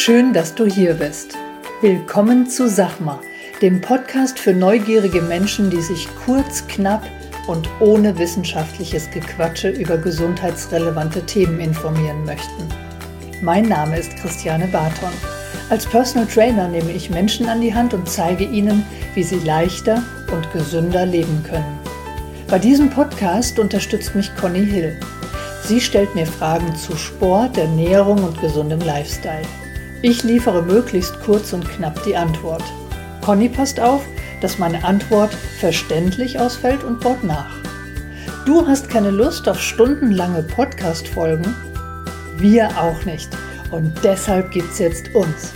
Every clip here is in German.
Schön, dass du hier bist. Willkommen zu Sachma, dem Podcast für neugierige Menschen, die sich kurz, knapp und ohne wissenschaftliches Gequatsche über gesundheitsrelevante Themen informieren möchten. Mein Name ist Christiane Barton. Als Personal Trainer nehme ich Menschen an die Hand und zeige ihnen, wie sie leichter und gesünder leben können. Bei diesem Podcast unterstützt mich Conny Hill. Sie stellt mir Fragen zu Sport, Ernährung und gesundem Lifestyle. Ich liefere möglichst kurz und knapp die Antwort. Conny passt auf, dass meine Antwort verständlich ausfällt und baut nach. Du hast keine Lust auf stundenlange Podcast-Folgen? Wir auch nicht. Und deshalb gibt's jetzt uns.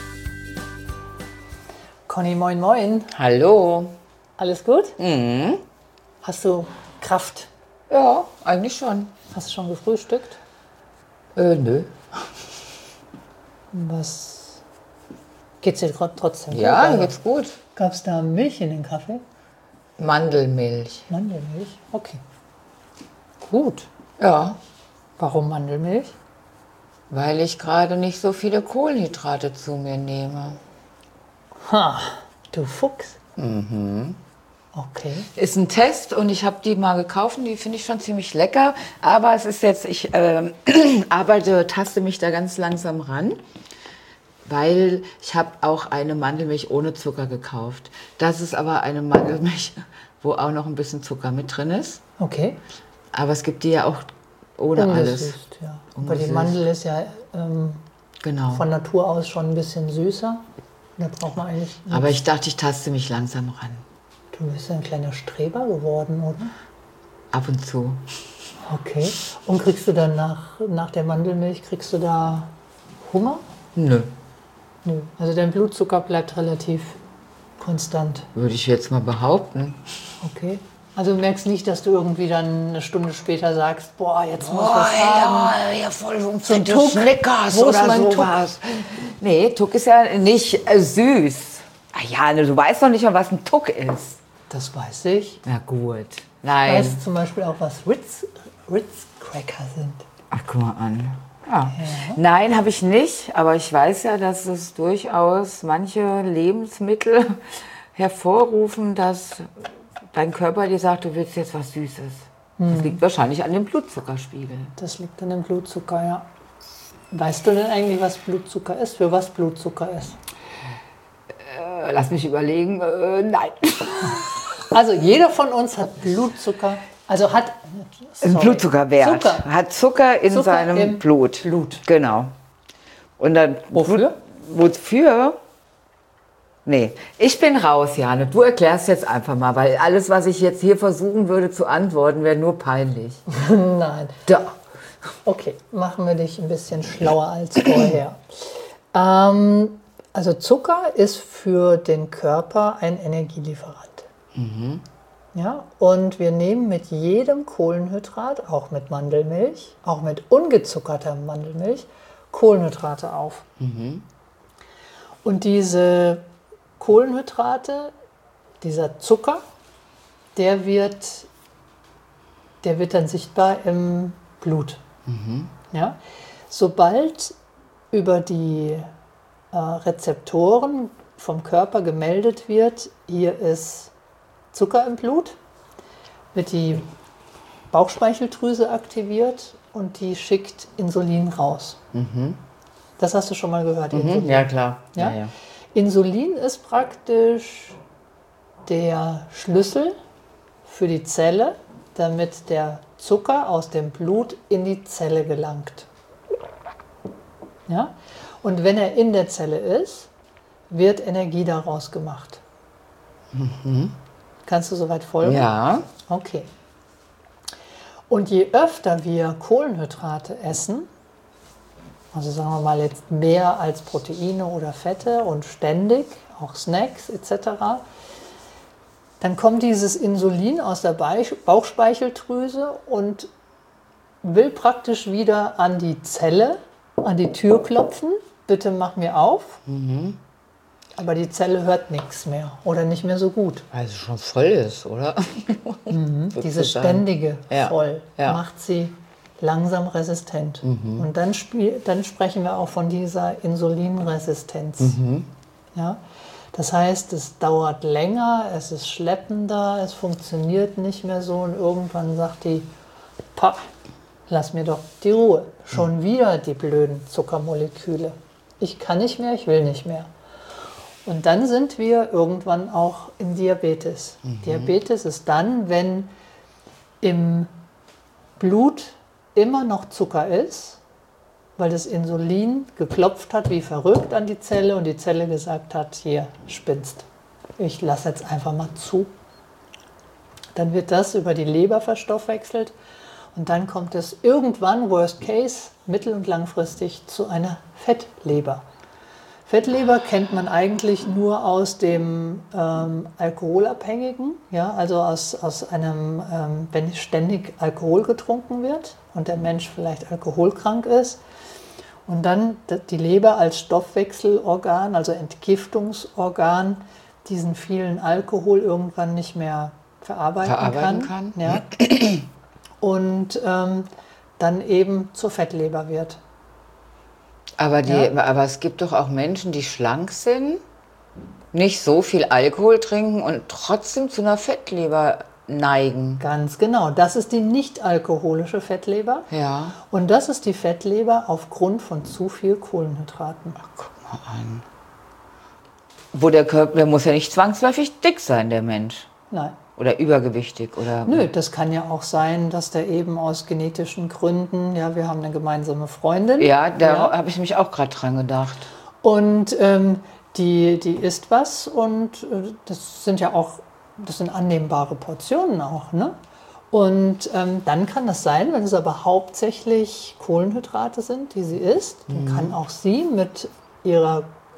Conny, moin moin. Hallo. Alles gut? Mhm. Hast du Kraft? Ja, eigentlich schon. Hast du schon gefrühstückt? Nö. Was? Geht's dir trotzdem Ja, gut? mir geht's gut. Gab es da Milch in den Kaffee? Mandelmilch. Mandelmilch? Okay. Gut. Ja, Warum Mandelmilch? weil ich gerade nicht so viele Kohlenhydrate zu mir nehme. Ha, du Fuchs. Mhm. Okay. Ist ein Test und ich habe die mal gekauft und die finde ich schon ziemlich lecker. Aber es ist jetzt, ich taste mich da ganz langsam ran, weil ich habe auch eine Mandelmilch ohne Zucker gekauft. Das ist aber eine Mandelmilch, wo auch noch ein bisschen Zucker mit drin ist. Okay. Aber es gibt die ja auch ohne alles. Ungesüßt, ja. Aber die Ungesüßt. Mandel ist ja Genau. von Natur aus schon ein bisschen süßer. Da braucht man eigentlich nichts. Aber ich dachte, ich taste mich langsam ran. Du bist ein kleiner Streber geworden, oder? Ab und zu. Okay. Und kriegst du dann nach der Mandelmilch, kriegst du da Hunger? Nö, Nö. Also dein Blutzucker bleibt relativ konstant. würde ich jetzt mal behaupten. Okay. Also du merkst nicht, dass du irgendwie dann eine Stunde später sagst, boah, jetzt muss was haben. ja, voll so ein Tuck. Snickers Wo ist oder mein sowas. Nee, Tuck ist ja nicht süß. Ah ja, du weißt doch nicht mal, was ein Tuck ist. Das weiß ich. Na gut. Ich Nein. weiß zum Beispiel auch, was Ritz Cracker sind. Ach, guck mal an. Ja. Nein, habe ich nicht. Aber ich weiß ja, dass es durchaus manche Lebensmittel hervorrufen, dass dein Körper dir sagt, du willst jetzt was Süßes. Das liegt wahrscheinlich an dem Blutzuckerspiegel. Das liegt an dem Blutzucker, ja. Weißt du denn eigentlich, was Blutzucker ist? Für was Blutzucker ist? Lass mich überlegen. Nein. Also jeder von uns hat Blutzucker, also hat Ein Blutzuckerwert. Zucker. Hat Zucker in Zucker seinem im Blut. Blut. Genau. Und dann Wofür? Wofür? Nee, ich bin raus, Jane. Du erklärst jetzt einfach mal, weil alles, was ich jetzt hier versuchen würde zu antworten, wäre nur peinlich. Nein. Da. Okay, machen wir dich ein bisschen schlauer als vorher. Also Zucker ist für den Körper ein Energielieferant. Ja, und wir nehmen mit jedem Kohlenhydrat, auch mit Mandelmilch, auch mit ungezuckerter Mandelmilch, Kohlenhydrate auf. Und diese Kohlenhydrate, dieser Zucker, der wird dann sichtbar im Blut. Ja? Sobald über die Rezeptoren vom Körper gemeldet wird, hier ist Zucker im Blut, wird die Bauchspeicheldrüse aktiviert und die schickt Insulin raus. Das hast du schon mal gehört. Insulin. Ja, klar. Ja? Insulin ist praktisch der Schlüssel für die Zelle, damit der Zucker aus dem Blut in die Zelle gelangt. Ja? Und wenn er in der Zelle ist, wird Energie daraus gemacht. Kannst du soweit folgen? Ja. Okay. Und je öfter wir Kohlenhydrate essen, also sagen wir mal jetzt mehr als Proteine oder Fette und ständig, auch Snacks etc., dann kommt dieses Insulin aus der Bauchspeicheldrüse und will praktisch wieder an die Zelle, an die Tür klopfen. Bitte mach mir auf. Aber die Zelle hört nichts mehr oder nicht mehr so gut. Weil es schon voll ist, oder? Diese ständige Ja. Voll Ja. macht sie langsam resistent. Und dann sprechen wir auch von dieser Insulinresistenz. Ja? Das heißt, es dauert länger, es ist schleppender, es funktioniert nicht mehr so und irgendwann sagt die, lass mir doch die Ruhe. Schon wieder die blöden Zuckermoleküle. Ich kann nicht mehr, ich will nicht mehr. Und dann sind wir irgendwann auch in Diabetes. Diabetes ist dann, wenn im Blut immer noch Zucker ist, weil das Insulin geklopft hat wie verrückt an die Zelle und die Zelle gesagt hat, hier, spinnst. Ich lasse jetzt einfach mal zu. Dann wird das über die Leber verstoffwechselt und dann kommt es irgendwann, worst case, mittel- und langfristig zu einer Fettleber. Fettleber kennt man eigentlich nur aus dem Alkoholabhängigen, ja, also aus einem, wenn ständig Alkohol getrunken wird und der Mensch vielleicht alkoholkrank ist und dann die Leber als Stoffwechselorgan, also Entgiftungsorgan, diesen vielen Alkohol irgendwann nicht mehr verarbeiten kann. Ja, und dann eben zur Fettleber wird. Aber es gibt doch auch Menschen, die schlank sind, nicht so viel Alkohol trinken und trotzdem zu einer Fettleber neigen. Ganz genau. Das ist die nicht-alkoholische Fettleber. Ja. Und das ist die Fettleber aufgrund von zu viel Kohlenhydraten. Ach, guck mal an. Wo der Körper, der muss ja nicht zwangsläufig dick sein, der Mensch. Nein. Oder übergewichtig, oder? Nö, das kann ja auch sein, dass der eben aus genetischen Gründen, ja, wir haben eine gemeinsame Freundin. Ja, da habe ich mich auch gerade dran gedacht. Und die isst was und das sind annehmbare Portionen auch, ne? Und dann kann das sein, wenn es aber hauptsächlich Kohlenhydrate sind, die sie isst, dann kann auch sie mit ihrer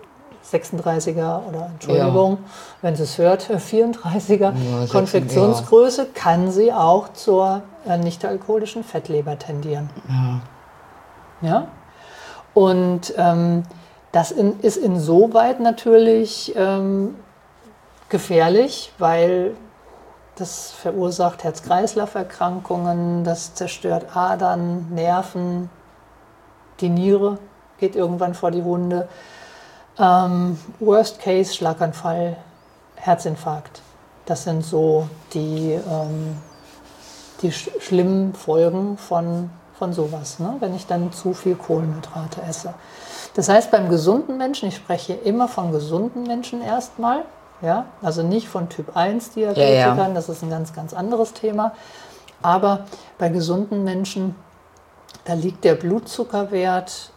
36er oder Entschuldigung, wenn sie es hört, 34er Konfektionsgröße, kann sie auch zur nicht-alkoholischen Fettleber tendieren. Ja? Und das ist insoweit natürlich gefährlich, weil das verursacht Herz-Kreislauf-Erkrankungen, das zerstört Adern, Nerven, die Niere geht irgendwann vor die Hunde. Worst Case, Schlaganfall, Herzinfarkt. Das sind so die schlimmen Folgen von sowas, ne? Wenn ich dann zu viel Kohlenhydrate esse. Das heißt, beim gesunden Menschen, ich spreche immer von gesunden Menschen erstmal, ja? Also nicht von Typ 1 Diabetikern, das ist ein ganz, ganz anderes Thema. Aber bei gesunden Menschen, da liegt der Blutzuckerwert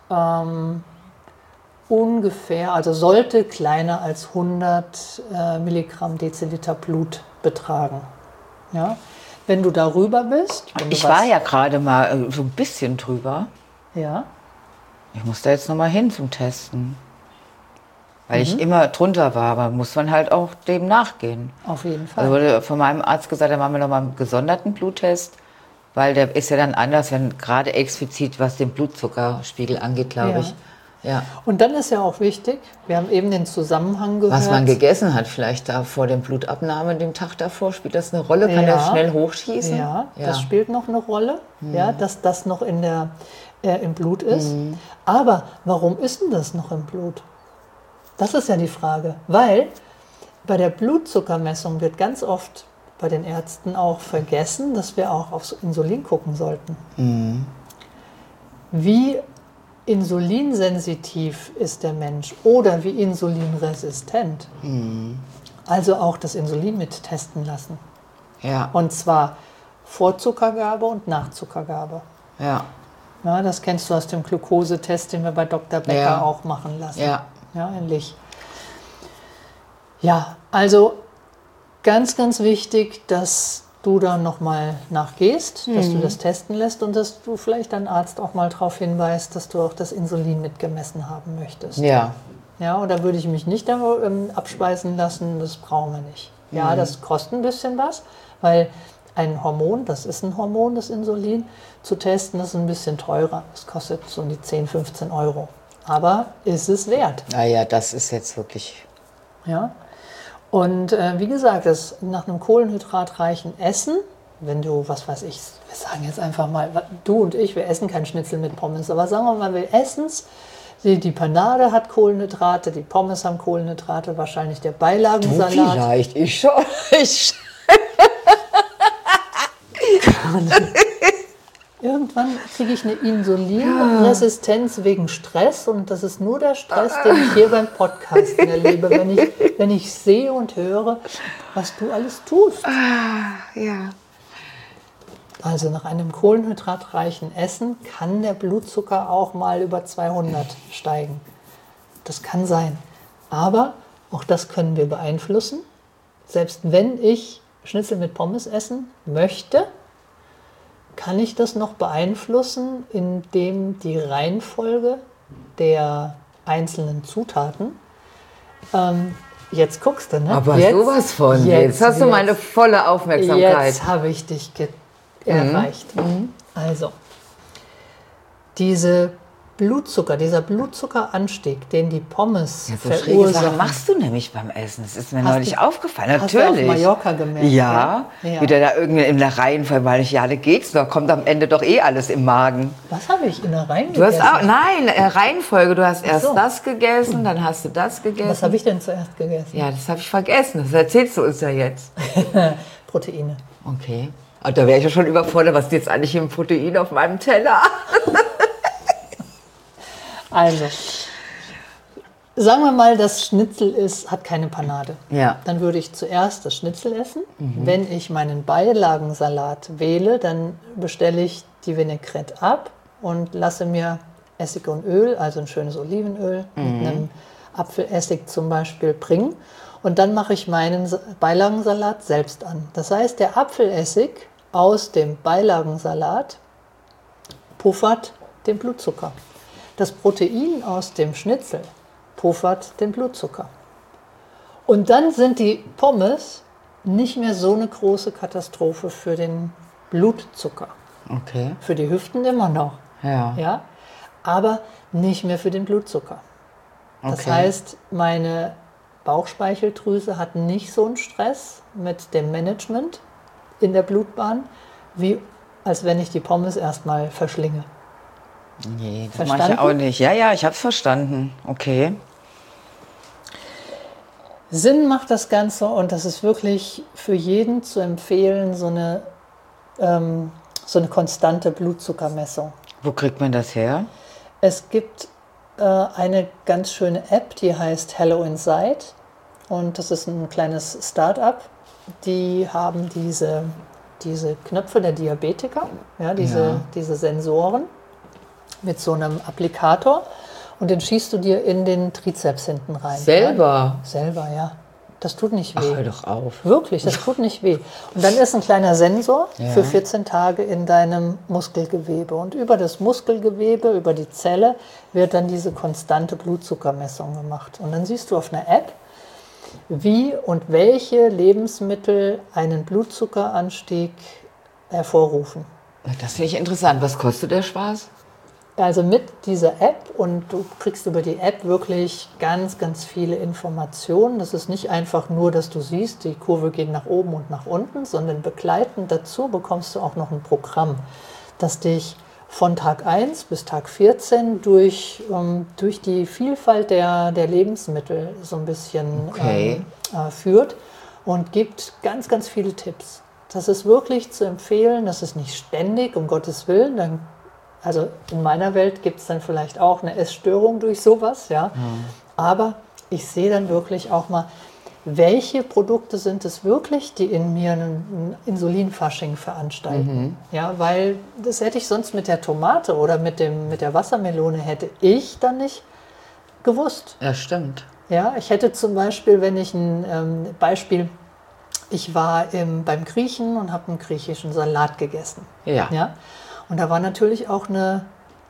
ungefähr, also sollte kleiner als 100 Milligramm Deziliter Blut betragen. Ja? Wenn du darüber bist... Ich war ja gerade mal so ein bisschen drüber. Ja. Ich muss da jetzt nochmal hin zum Testen. Weil ich immer drunter war, aber muss man halt auch dem nachgehen. Auf jeden Fall. Also wurde von meinem Arzt gesagt, da machen wir nochmal einen gesonderten Bluttest, weil der ist ja dann anders, wenn gerade explizit, was den Blutzuckerspiegel angeht, glaube ich. Ja. Und dann ist ja auch wichtig, wir haben eben den Zusammenhang gehört. Was man gegessen hat, vielleicht da vor der Blutabnahme, den Tag davor, spielt das eine Rolle? Kann der schnell hochschießen? Ja, das spielt noch eine Rolle, ja, dass das noch im Blut ist. Aber warum ist denn das noch im Blut? Das ist ja die Frage, weil bei der Blutzuckermessung wird ganz oft bei den Ärzten auch vergessen, dass wir auch aufs Insulin gucken sollten. Wie insulinsensitiv ist der Mensch oder wie insulinresistent. Also auch das Insulin mit testen lassen. Ja. Und zwar vor Zuckergabe und nach Zuckergabe. Ja. Ja, das kennst du aus dem Glukosetest, den wir bei Dr. Becker auch machen lassen. Ja. Ja, ähnlich. Ja, also ganz, ganz wichtig, dass du da nochmal nachgehst, dass du das testen lässt und dass du vielleicht deinen Arzt auch mal darauf hinweist, dass du auch das Insulin mitgemessen haben möchtest. Ja. Ja, oder würde ich mich nicht abspeisen lassen, das brauchen wir nicht. Ja, das kostet ein bisschen was, weil ein Hormon, das ist ein Hormon, das Insulin, zu testen, das ist ein bisschen teurer. Das kostet so um die 10, 15 Euro. Aber ist es wert. Naja, das ist jetzt wirklich... Ja. Und wie gesagt, nach einem kohlenhydratreichen Essen wenn du, was weiß ich, wir sagen jetzt einfach mal, du und ich, wir essen kein Schnitzel mit Pommes, aber sagen wir mal, wir essen es. Die Panade hat Kohlenhydrate, die Pommes haben Kohlenhydrate, wahrscheinlich der Beilagensalat. Du vielleicht, ich schon. Irgendwann kriege ich eine Insulinresistenz wegen Stress und das ist nur der Stress, den ich hier beim Podcasten erlebe, wenn ich sehe und höre, was du alles tust. Ja. Also nach einem kohlenhydratreichen Essen kann der Blutzucker auch mal über 200 steigen. Das kann sein. Aber auch das können wir beeinflussen. Selbst wenn ich Schnitzel mit Pommes essen möchte, kann ich das noch beeinflussen, indem die Reihenfolge der einzelnen Zutaten, jetzt guckst du, ne? Aber jetzt, sowas von, jetzt hast du meine volle Aufmerksamkeit. Jetzt habe ich dich erreicht. Also, dieser Blutzuckeranstieg, den die Pommes schräge Sachen machst du nämlich beim Essen. Das ist mir neulich aufgefallen. Hast Natürlich. du auf Mallorca gemerkt? Ja, wieder da irgendwie in der Reihenfolge, weil ich geht's doch, kommt am Ende doch alles im Magen. Was habe ich in der Reihenfolge Du hast auch, nein, Reihenfolge. Du hast erst so. Das gegessen, dann hast du das gegessen. Was habe ich denn zuerst gegessen? Ja, das habe ich vergessen. Das erzählst du uns ja jetzt. Proteine. Okay. Und da wäre ich ja schon überfordert, was ist jetzt eigentlich im Protein auf meinem Teller? Also, sagen wir mal, das Schnitzel hat keine Panade. Ja. Dann würde ich zuerst das Schnitzel essen. Wenn ich meinen Beilagensalat wähle, dann bestelle ich die Vinaigrette ab und lasse mir Essig und Öl, also ein schönes Olivenöl mit einem Apfelessig zum Beispiel bringen. Und dann mache ich meinen Beilagensalat selbst an. Das heißt, der Apfelessig aus dem Beilagensalat puffert den Blutzucker. Das Protein aus dem Schnitzel puffert den Blutzucker. Und dann sind die Pommes nicht mehr so eine große Katastrophe für den Blutzucker. Okay. Für die Hüften immer noch. Ja. Aber nicht mehr für den Blutzucker. Das heißt, meine Bauchspeicheldrüse hat nicht so einen Stress mit dem Management in der Blutbahn, wie als wenn ich die Pommes erstmal verschlinge. Nee, das mache ich ja auch nicht. Ja, ich habe es verstanden. Okay. Sinn macht das Ganze und das ist wirklich für jeden zu empfehlen, so eine konstante Blutzuckermessung. Wo kriegt man das her? Es gibt eine ganz schöne App, die heißt Hello Inside und das ist ein kleines Start-up. Die haben diese Knöpfe der Diabetiker, diese Sensoren mit so einem Applikator und den schießt du dir in den Trizeps hinten rein. Selber? Ja? Selber, ja. Das tut nicht weh. Ach, hör doch auf. Wirklich, das tut nicht weh. Und dann ist ein kleiner Sensor für 14 Tage in deinem Muskelgewebe. Und über das Muskelgewebe, über die Zelle, wird dann diese konstante Blutzuckermessung gemacht. Und dann siehst du auf einer App, wie und welche Lebensmittel einen Blutzuckeranstieg hervorrufen. Das finde ich interessant. Was kostet der Spaß? Also mit dieser App, und du kriegst über die App wirklich ganz, ganz viele Informationen. Das ist nicht einfach nur, dass du siehst, die Kurve geht nach oben und nach unten, sondern begleitend dazu bekommst du auch noch ein Programm, das dich von Tag 1 bis Tag 14 durch die Vielfalt der Lebensmittel so ein bisschen führt und gibt ganz, ganz viele Tipps. Das ist wirklich zu empfehlen, das ist nicht ständig, um Gottes Willen. Also in meiner Welt gibt es dann vielleicht auch eine Essstörung durch sowas, ja. Aber ich sehe dann wirklich auch mal, welche Produkte sind es wirklich, die in mir ein Insulinfasching veranstalten. Ja, weil das hätte ich sonst mit der Tomate oder mit der Wassermelone hätte ich dann nicht gewusst. Ja, stimmt. Ja, ich hätte zum Beispiel, wenn ich ein Beispiel, ich war beim Griechen und habe einen griechischen Salat gegessen. Ja. Und da war natürlich auch eine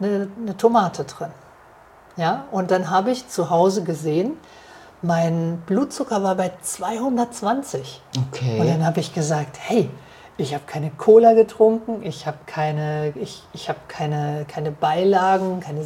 Tomate drin. Ja, und dann habe ich zu Hause gesehen, mein Blutzucker war bei 220. Okay. Und dann habe ich gesagt, hey, ich habe keine Cola getrunken, ich habe keine Beilagen, keine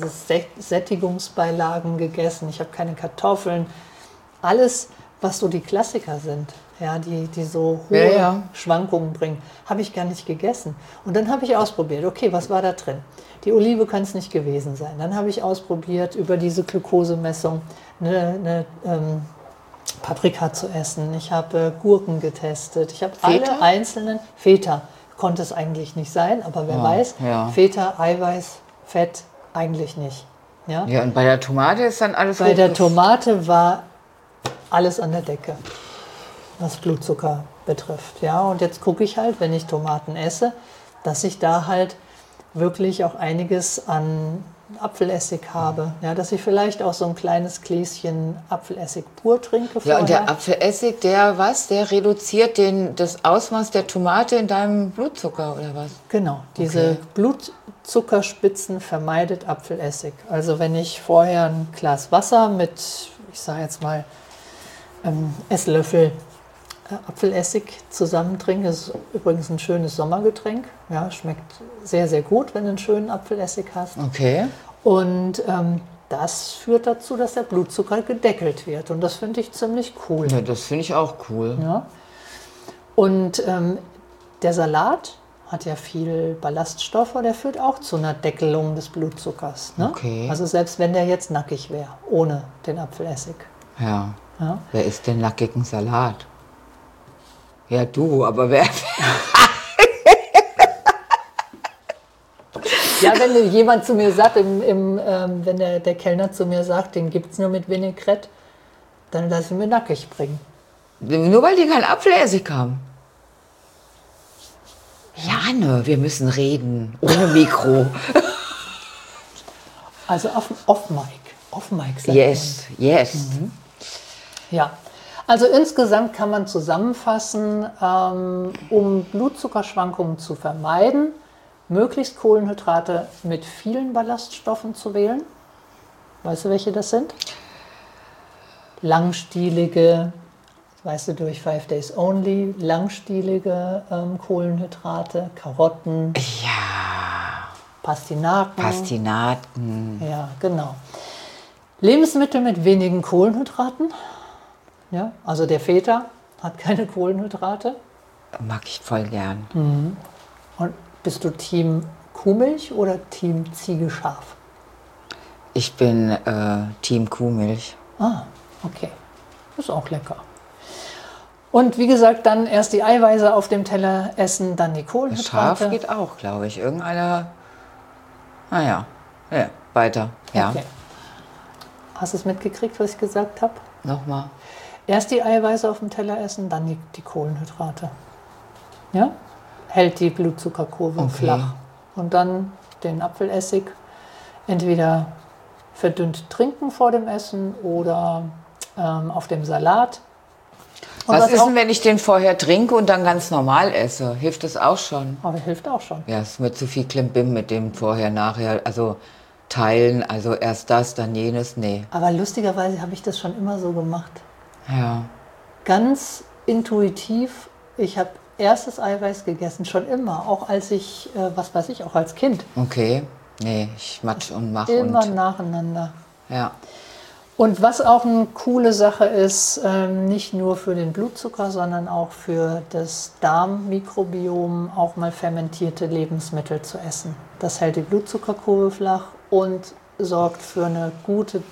Sättigungsbeilagen gegessen, ich habe keine Kartoffeln. Alles, was so die Klassiker sind. ja, die so hohe Schwankungen bringen. Habe ich gar nicht gegessen. Und dann habe ich ausprobiert, okay, was war da drin? Die Olive kann es nicht gewesen sein. Dann habe ich ausprobiert, über diese Glukosemessung eine Paprika zu essen. Ich habe Gurken getestet. Ich habe alle einzelnen, Feta konnte es eigentlich nicht sein, aber wer weiß, Feta, Eiweiß, Fett eigentlich nicht. Ja? Ja, und bei der Tomate ist dann alles Bei der Tomate war alles an der Decke, was Blutzucker betrifft. Ja? Und jetzt gucke ich halt, wenn ich Tomaten esse, dass ich da halt wirklich auch einiges an Apfelessig habe. Ja, dass ich vielleicht auch so ein kleines Gläschen Apfelessig pur trinke vorher. Ja, und der Apfelessig, der reduziert das Ausmaß der Tomate in deinem Blutzucker oder was? Genau, diese Blutzuckerspitzen vermeidet Apfelessig. Also wenn ich vorher ein Glas Wasser mit, ich sage jetzt mal, Esslöffel Apfelessig zusammen trinke, das ist übrigens ein schönes Sommergetränk. Ja, schmeckt sehr, sehr gut, wenn du einen schönen Apfelessig hast. Okay. Und das führt dazu, dass der Blutzucker gedeckelt wird. Und das finde ich ziemlich cool. Ja, das finde ich auch cool. Ja. Und der Salat hat ja viel Ballaststoffe, der führt auch zu einer Deckelung des Blutzuckers. Ne? Okay. Also selbst wenn der jetzt nackig wäre, ohne den Apfelessig. Ja. Ja. Wer isst denn nackigen Salat? Ja, du, aber wer... Ja, wenn jemand zu mir sagt, wenn der Kellner zu mir sagt, den gibt es nur mit Vinaigrette, dann lasse ich mir nackig bringen. Nur weil die keinen Apfelessig haben. Jane, wir müssen reden, ohne Mikro. Also off-Mic. Off-Mic sagt Yes, yes. Mhm. Ja, also insgesamt kann man zusammenfassen, um Blutzuckerschwankungen zu vermeiden, möglichst Kohlenhydrate mit vielen Ballaststoffen zu wählen. Weißt du, welche das sind? Langstielige, weißt du, durch 5 Days Only, langstielige Kohlenhydrate, Karotten, Ja, Pastinaken. Pastinaken. Ja, genau. Lebensmittel mit wenigen Kohlenhydraten. Ja, also der Feta hat keine Kohlenhydrate. Mag ich voll gern. Und bist du Team Kuhmilch oder Team Ziegeschaf? Ich bin Team Kuhmilch. Ah, okay. Ist auch lecker. Und wie gesagt, dann erst die Eiweiße auf dem Teller essen, dann die Kohlenhydrate. Schaf geht auch, glaube ich. Irgendeiner. Naja, ja, weiter. Ja. Okay. Hast du es mitgekriegt, was ich gesagt habe? Nochmal. Erst die Eiweiße auf dem Teller essen, dann die Kohlenhydrate. Ja? Hält die Blutzuckerkurve flach. Und dann den Apfelessig entweder verdünnt trinken vor dem Essen oder auf dem Salat. Und was ist denn, wenn ich den vorher trinke und dann ganz normal esse? Hilft das auch schon? Aber hilft auch schon. Ja, es ist mir zu viel Klimbim mit dem vorher, nachher. Also teilen, also erst das, dann jenes, nee. Aber lustigerweise habe ich das schon immer so gemacht. Ja. Ganz intuitiv. Ich habe erst das Eiweiß gegessen, schon immer. Auch als ich, was weiß ich, auch als Kind. Okay. Nee, ich matsch und mach Immer und... nacheinander. Ja. Und was auch eine coole Sache ist, nicht nur für den Blutzucker, sondern auch für das Darmmikrobiom, auch mal fermentierte Lebensmittel zu essen. Das hält die Blutzuckerkurve flach und sorgt für eine gute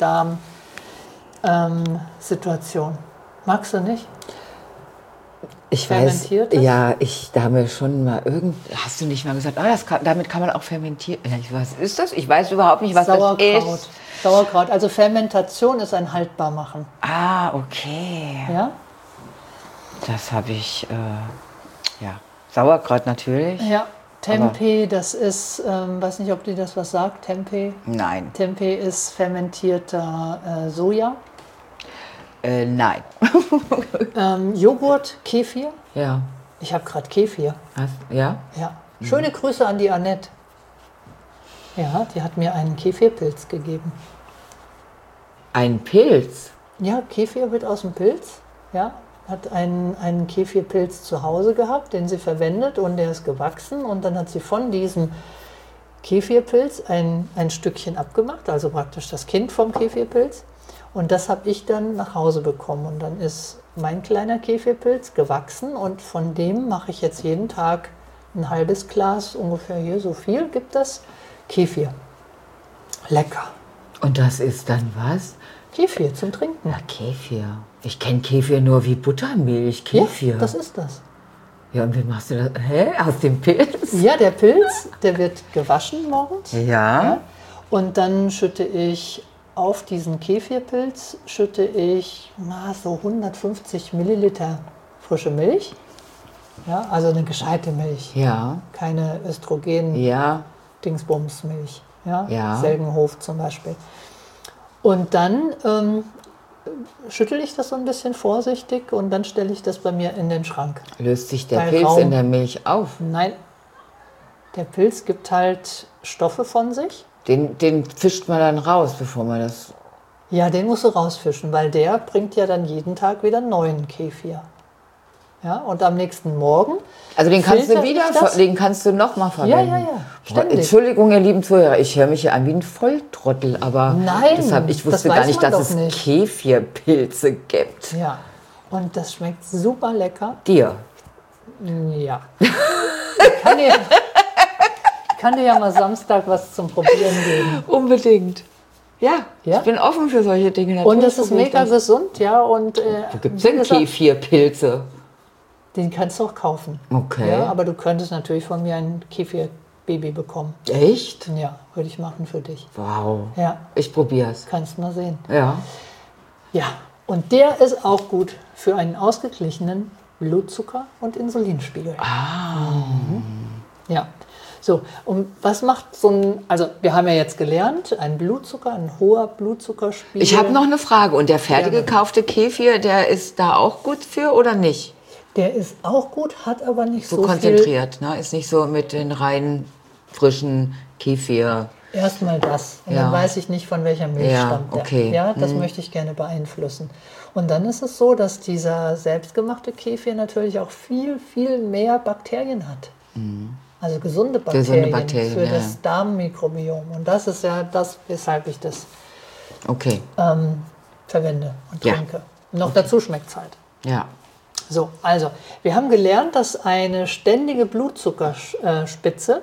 Darmsituation. Magst du nicht? Ich weiß, ja, da haben wir schon mal hast du nicht mal gesagt, damit kann man auch fermentieren. Was ist das? Ich weiß überhaupt nicht, was Sauerkraut. das ist. Sauerkraut, also Fermentation ist ein Haltbarmachen. Ah, okay. Ja? Das habe ich, ja, Sauerkraut natürlich. Ja, Tempeh, das ist, weiß nicht, ob dir das was sagt, Tempeh? Nein. Tempeh ist fermentierter Soja. Nein. Joghurt, Kefir. Ja. Ich habe gerade Kefir. Ja? Ja. Schöne Grüße an die Annette. Ja, die hat mir einen Kefirpilz gegeben. Ein Pilz? Ja, Kefir wird aus dem Pilz. Ja, hat einen Kefirpilz zu Hause gehabt, den sie verwendet und der ist gewachsen. Und dann hat sie von diesem Kefirpilz ein Stückchen abgemacht, also praktisch das Kind vom Kefirpilz. Und das habe ich dann nach Hause bekommen. Und dann ist mein kleiner Kefirpilz, gewachsen und von dem mache ich jetzt jeden Tag ein halbes Glas, ungefähr hier so viel gibt das, Kefir. Lecker. Und das ist dann was? Kefir zum Trinken. Ja, Kefir. Ich kenne Kefir nur wie Buttermilch. Kefir. Ja, das ist das. Ja, und wie machst du das? Hä? Aus dem Pilz? Ja, der Pilz, der wird gewaschen morgens. Ja. Und dann schütte ich auf diesen Kefirpilz so 150 Milliliter frische Milch. Ja, also eine gescheite Milch. Ja. Keine Östrogen-Dingsbums-Milch. Ja. Selgenhof zum Beispiel. Und dann schüttel ich das so ein bisschen vorsichtig und dann stelle ich das bei mir in den Schrank. Löst sich der Pilz in der Milch auf? Nein, der Pilz gibt halt Stoffe von sich. Den fischt man dann raus, bevor man das... Ja, den musst du rausfischen, weil der bringt ja dann jeden Tag wieder neuen Kefir. Ja, und am nächsten Morgen. Also den kannst du nochmal verwenden. Ja, ständig. Entschuldigung, ihr lieben Zuhörer, ich höre mich hier an wie ein Volltrottel, aber nein, ich wusste gar nicht, dass es Kefirpilze gibt. Ja, und das schmeckt super lecker. Dir? Ja. Ich kann dir ja mal Samstag was zum Probieren geben. Unbedingt. Ja, ich bin offen für solche Dinge. Natürlich und das ist mega gesund, ja. Und, wo gibt es denn Kefirpilze? Den kannst du auch kaufen. Okay. Ja, aber du könntest natürlich von mir ein Kefir-Baby bekommen. Echt? Ja, würde ich machen für dich. Wow. Ja. Ich probier's. Kannst mal sehen. Ja. Ja, und der ist auch gut für einen ausgeglichenen Blutzucker- und Insulinspiegel. Ja. So, und was macht so ein, also wir haben ja jetzt gelernt, ein hoher Blutzuckerspiegel. Ich habe noch eine Frage. Und der fertig gekaufte Kefir, der ist da auch gut für oder nicht? Der ist auch gut, hat aber nicht so konzentriert, viel. Ne? Ist nicht so mit den rein frischen Kefir. Erstmal das. Und dann weiß ich nicht, von welcher Milch stammt der. Okay. Ja, das möchte ich gerne beeinflussen. Und dann ist es so, dass dieser selbstgemachte Kefir natürlich auch viel, viel mehr Bakterien hat. Also gesunde Bakterien für das Darmmikrobiom. Und das ist ja das, weshalb ich das verwende und trinke. Noch dazu schmeckt es halt. Ja. So, also, wir haben gelernt, dass eine ständige Blutzuckerspitze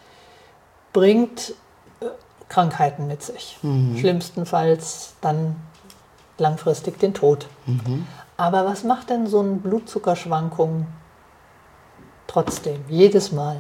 bringt Krankheiten mit sich. Schlimmstenfalls dann langfristig den Tod. Aber was macht denn so eine Blutzuckerschwankung trotzdem, jedes Mal?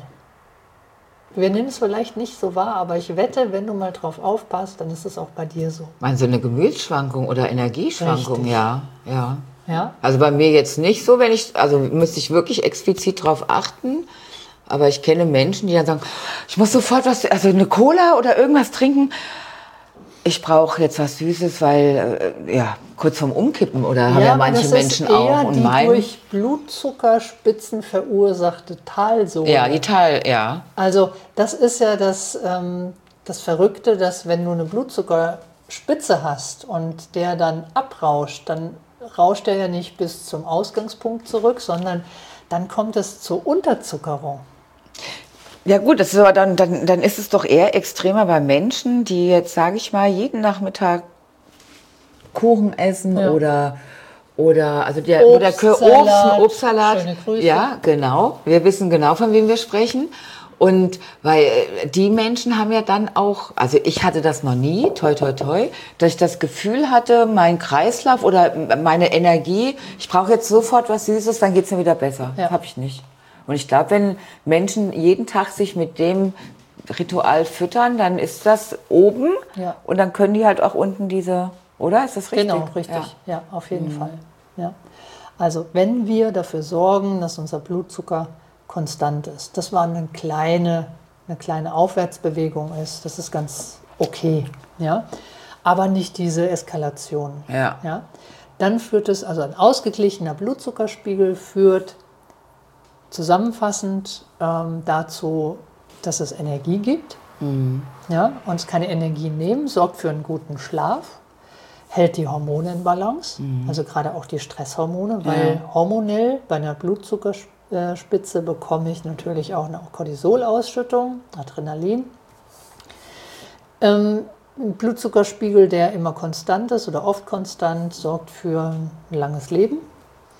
Wir nehmen es vielleicht nicht so wahr, aber ich wette, wenn du mal drauf aufpasst, dann ist es auch bei dir so. Meinst du eine Gemütsschwankung oder Energieschwankung? Richtig. Ja. Ja? Also bei mir jetzt nicht so, also müsste ich wirklich explizit drauf achten. Aber ich kenne Menschen, die dann sagen, ich muss sofort also eine Cola oder irgendwas trinken. Ich brauche jetzt was Süßes, weil, kurz vorm Umkippen oder haben ja manche Menschen auch. Und die durch Blutzuckerspitzen verursachte Talsohle. Ja, die Also das ist ja das Verrückte, dass wenn du eine Blutzuckerspitze hast und der dann abrauscht, dann rauscht er ja nicht bis zum Ausgangspunkt zurück, sondern dann kommt es zur Unterzuckerung. Ja gut, das ist aber dann ist es doch eher extremer bei Menschen, die jetzt, sage ich mal, jeden Nachmittag Kuchen essen oder also Obstsalat. Schöne Grüße. Ja, genau. Wir wissen genau, von wem wir sprechen. Und weil die Menschen haben ja dann auch, also ich hatte das noch nie, toi toi toi, dass ich das Gefühl hatte, mein Kreislauf oder meine Energie, ich brauche jetzt sofort was Süßes, dann geht's mir wieder besser. Ja. Das habe ich nicht. Und ich glaube, wenn Menschen jeden Tag sich mit dem Ritual füttern, dann ist das oben und dann können die halt auch unten oder? Ist das richtig? Genau, richtig. Ja, auf jeden Fall. Ja. Also wenn wir dafür sorgen, dass unser Blutzucker konstant ist, das war eine kleine Aufwärtsbewegung ist, das ist ganz okay. Ja? Aber nicht diese Eskalation. Ja? Dann führt es, also ein ausgeglichener Blutzuckerspiegel führt zusammenfassend dazu, dass es Energie gibt. Ja, uns keine Energie nehmen, sorgt für einen guten Schlaf, hält die Hormone in Balance, also gerade auch die Stresshormone, weil hormonell bei einer Blutzuckerspitze bekomme ich natürlich auch eine Cortisolausschüttung, Adrenalin. Ein Blutzuckerspiegel, der immer konstant ist oder oft konstant, sorgt für ein langes Leben.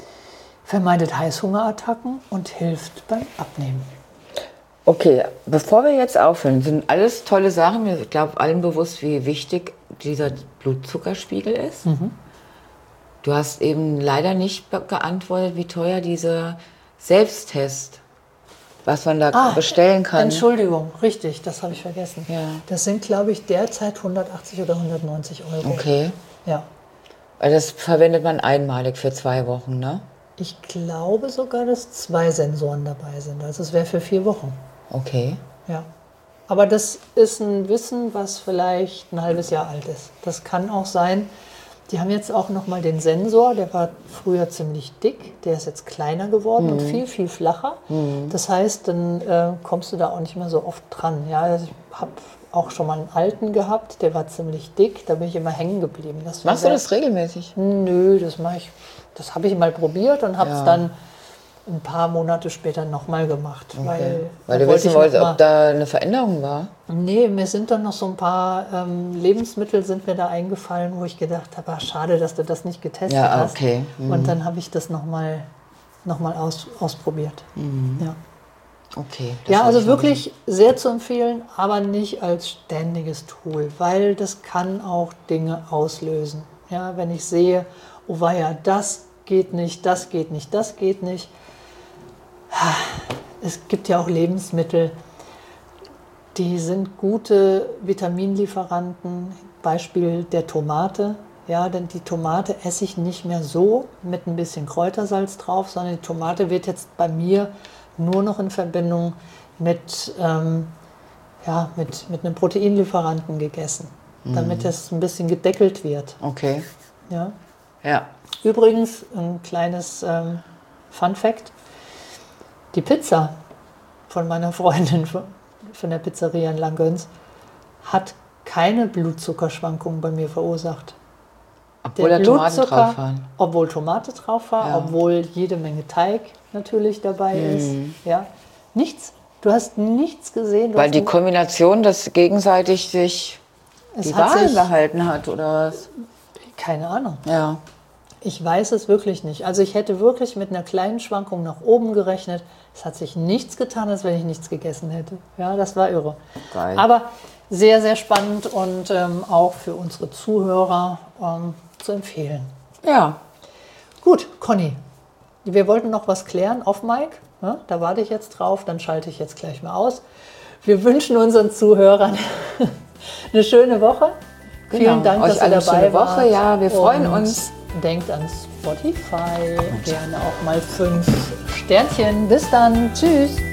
vermeidet Heißhungerattacken und hilft beim Abnehmen. Okay, bevor wir jetzt aufhören, sind alles tolle Sachen. Ich glaube, allen bewusst, wie wichtig dieser Blutzuckerspiegel ist. Du hast eben leider nicht geantwortet, wie teuer dieser Selbsttest, was man da bestellen kann. Entschuldigung, richtig, das habe ich vergessen. Ja. Das sind, glaube ich, derzeit 180 oder 190 Euro. Okay. Ja. Weil das verwendet man einmalig für 2 Wochen, ne? Ich glaube sogar, dass 2 Sensoren dabei sind. Also es wäre für 4 Wochen. Okay. Ja. Aber das ist ein Wissen, was vielleicht ein halbes Jahr alt ist. Das kann auch sein. Die haben jetzt auch noch mal den Sensor, der war früher ziemlich dick, der ist jetzt kleiner geworden und viel, viel flacher. Das heißt, dann kommst du da auch nicht mehr so oft dran. Ja, also ich habe auch schon mal einen alten gehabt, der war ziemlich dick, da bin ich immer hängen geblieben. Machst du das regelmäßig? Nö, das habe ich mal probiert und habe es dann ein paar Monate später nochmal gemacht. Okay. Weil du wissen wolltest, ob da eine Veränderung war? Nee, mir sind dann noch so ein paar Lebensmittel sind mir da eingefallen, wo ich gedacht habe, schade, dass du das nicht getestet hast. Okay. Und dann habe ich das nochmal ausprobiert. Ja. Okay. Ja, also wirklich sehr zu empfehlen, aber nicht als ständiges Tool, weil das kann auch Dinge auslösen. Ja, wenn ich sehe, oh weia, das geht nicht, das geht nicht, das geht nicht. Es gibt ja auch Lebensmittel, die sind gute Vitaminlieferanten, Beispiel der Tomate. Ja, denn die Tomate esse ich nicht mehr so mit ein bisschen Kräutersalz drauf, sondern die Tomate wird jetzt bei mir nur noch in Verbindung mit einem Proteinlieferanten gegessen, damit es ein bisschen gedeckelt wird. Okay. Ja. Ja. Übrigens, ein kleines Fun Fact, die Pizza von meiner Freundin von der Pizzeria in Langgöns hat keine Blutzuckerschwankungen bei mir verursacht. Obwohl da Tomate drauf waren. Obwohl Tomate drauf war, obwohl jede Menge Teig natürlich dabei ist. Ja, nichts. Du hast nichts gesehen. Weil die Kombination, dass gegenseitig sich die Waage gehalten hat, oder was? Keine Ahnung. Ja. Ich weiß es wirklich nicht. Also ich hätte wirklich mit einer kleinen Schwankung nach oben gerechnet. Es hat sich nichts getan, als wenn ich nichts gegessen hätte. Ja, das war irre. Geil. Aber sehr, sehr spannend und auch für unsere Zuhörer zu empfehlen. Ja. Gut, Conny, wir wollten noch was klären auf Mike. Ja, da warte ich jetzt drauf, dann schalte ich jetzt gleich mal aus. Wir wünschen unseren Zuhörern eine schöne Woche. Genau. Vielen Dank, dass ihr dabei wart. Woche. Ja, wir freuen uns. Denkt an Spotify, gerne auch mal 5 Sternchen. Bis dann, tschüss.